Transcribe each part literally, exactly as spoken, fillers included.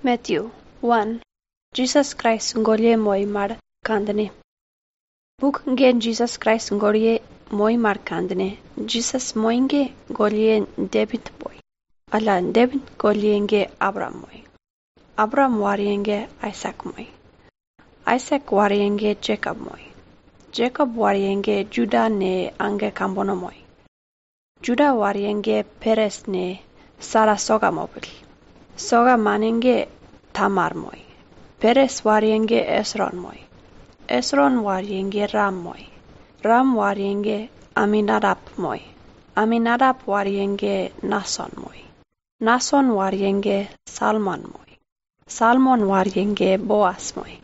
Matthew one. Jesus Christ ngolye moi mar kandne. Book ngen Jesus Christ ngolye moi mar kandne. Jesus moinge golye David boy. Ala David golye nge Abraham moi. Abraham wariyenge Isaac moi. Isaac wariyenge Jacob moi. Jacob wariyenge Judah ne ange kambono moi. Judah wariyenge Perez ne Sara soga mobil. Soga manenge Tamar moi. Perez wariyenge Esron moi. Esron wariyenge Ram moi. Ram wariyenge Aminadab moi. Aminadab wariyenge Nason moi. Nason wariyenge Salmon moi. Salmon wariyenge Boaz moi.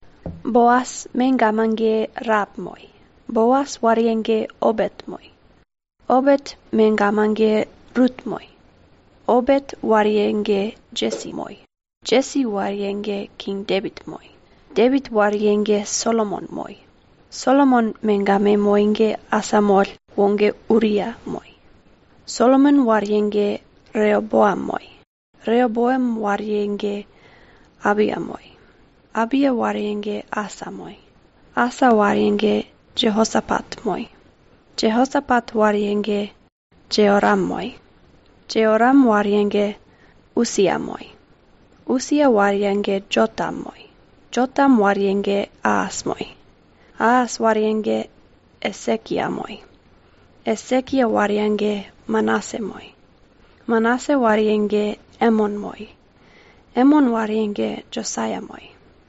Boaz mengamange Rab moi. Boaz wariyenge Obed moi. Obed mengamange Ruth moi. Obed wariyenge Jesse moi. Jesse wariyenge King David moi. David wariyenge Solomon moi. Solomon mengame moinge Asamol wonge Uriah moi. Solomon wariyenge Rehoboam moi. Rehoboam wariyenge Abia moi. Abia wariyenge Asa moi. Asa wariyenge Jehoshaphat moi. Jehoshaphat wariyenge Jehoram moi. Jehoram wariyenge Uzziah moi. Uzziah wariyenge Jotam moi. Jotam wariyenge Ahaz moi. Ahaz wariyenge Ezekiah moi. Ezekiah wariyenge Manasseh moi. Manasseh wariyenge Amon moi. Amon wariyenge Josiah moi.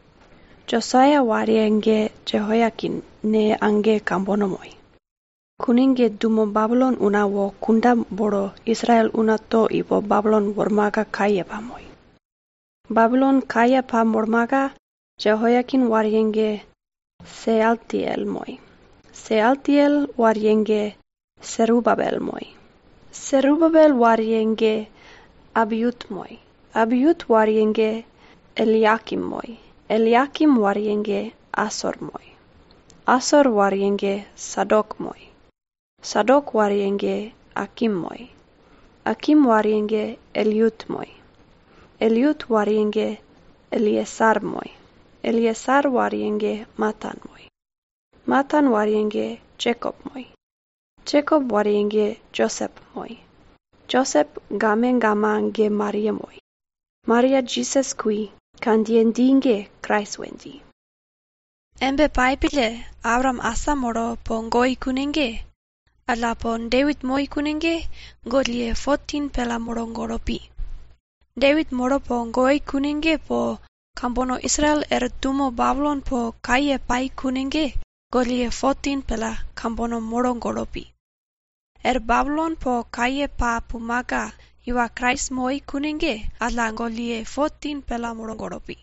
Josiah wariyenge Jehoiakim ne ange kambono moi. Kuninge dumo Babylon una wo kunda boro Israel una to ibo Babylon wormaga kaya pa moi. Babylon kaya pa mormaga Jehoiakim wariyenge Sealtiel moi. Sealtiel wariyenge Serubabel moi. Serubabel wariyenge Abiud moi. Abiud wariyenge Eliakim moi. Eliakim wariyenge Asor moi. Asor wariyenge Sadok moi. Sadok wariyenge Akim moi. Akim wariyenge Eliud moi. Eliud wariyenge Eleazar moi. Eleazar wariyenge Matan moi. Matan wariyenge Jacob moi. Jacob wariyenge Joseph moi. Joseph game gamange Maria moi. Maria Jesus kui kandiendinge Christ wendi. Embe Bible Abraham asa moro pongoi kunenge. Ala pon David moi kunenge godlie fourteen pela morongoropi. David moro pongoi kunenge po kambono Israel er tumo Babylon po kaye pai kunenge godlie fourteen pela kambono morongoropi. Er Babylon po kaye pa pumaga iwa Christ moi kunenge ala godlie fourteen pela morongoropi.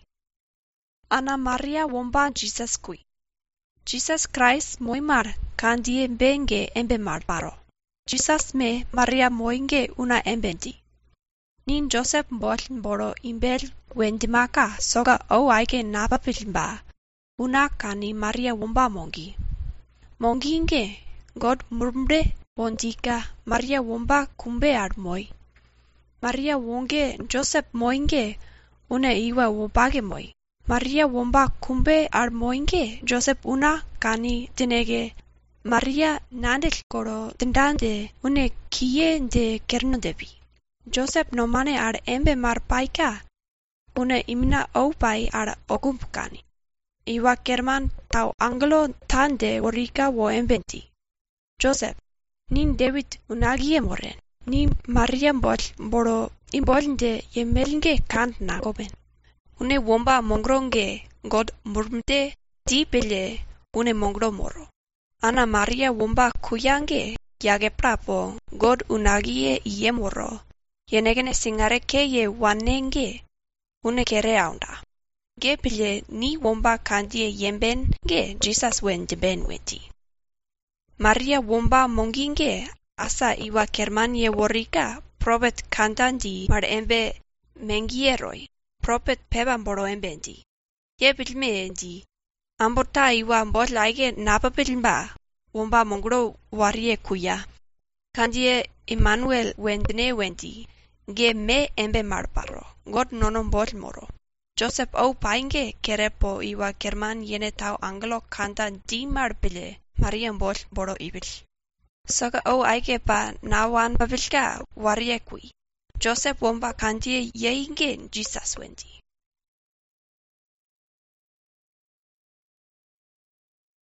Ana Maria womba Jesus kui. Jesus Christ moi mar kandie benge embe mar paro. Jesus me Maria moinge una embendi. Nin Joseph bolin boro imbel wendimaka soga o aike napa pilimba. Una kani Maria womba mongi. Mongi inge God murmre wondika Maria womba kumbe ar moi. Maria wonge Joseph moinge una iwa wombage moi. Maria womba kumbe ar moinge Joseph una kani tinege Maria nandel koro tindande une kiye de kerno debi. Joseph no mane ar embe mar paika une imina au pai ar ogumpkani. Iwa kerman tau anglo tande orika wo embenti. Joseph nin David unagie moren. Ni Maria bol boro imbolinde yemelnge kant na goben. Une womba mongronge God murmte di pele une mongro moro. Ana Maria womba kuyange yage prapo God unagie ye moro. Yenegene singare ke ye wanenge une kere aunda. Ge pele ni womba kandie yemben ge Jesus wen ben weti. Maria womba monginge asa iwa kerman ye worika prophet kandandi mar embe mengieroi. Prophet peban boro embendi. Ye bilme endi. Ambota iwa mbot laige napa bilimba. Womba mongro warie kuya. Kandie Emmanuel wendne wendi. Ge me embe marparo. God nonon bot moro. Joseph o painge kerepo iwa German yene tau anglo kanta di marbile Marian bol boro ibil. Soga o aige pa nawan babilka wariekwi. Joseph womba kantie yeinge Jesus wendi.